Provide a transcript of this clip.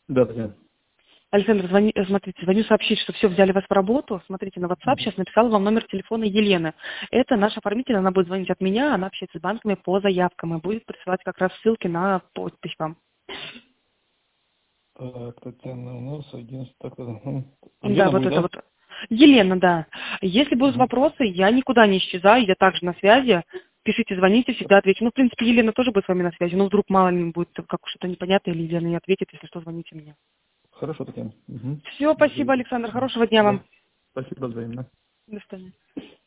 Да, Татьяна. Александр, смотрите, звоню сообщить, что все, взяли вас в работу. Смотрите, на WhatsApp сейчас написала вам номер телефона Елены. Это наша оформитель, она будет звонить от меня, она общается с банками по заявкам и будет присылать как раз ссылки на подпись вам. Так, Татьяна, у нас 11, так, Да, Елена вот будет, это да? вот. Елена, да. Если будут Угу. вопросы, я никуда не исчезаю, я также на связи. Пишите, звоните, всегда отвечу. Ну, в принципе, Елена тоже будет с вами на связи. Ну, вдруг мало ли будет как что-то непонятное, или Елена не ответит, если что, звоните мне. Хорошо, Татьяна. Угу. Все, спасибо, Александр. Хорошего дня Да. вам. Спасибо взаимно. До свидания.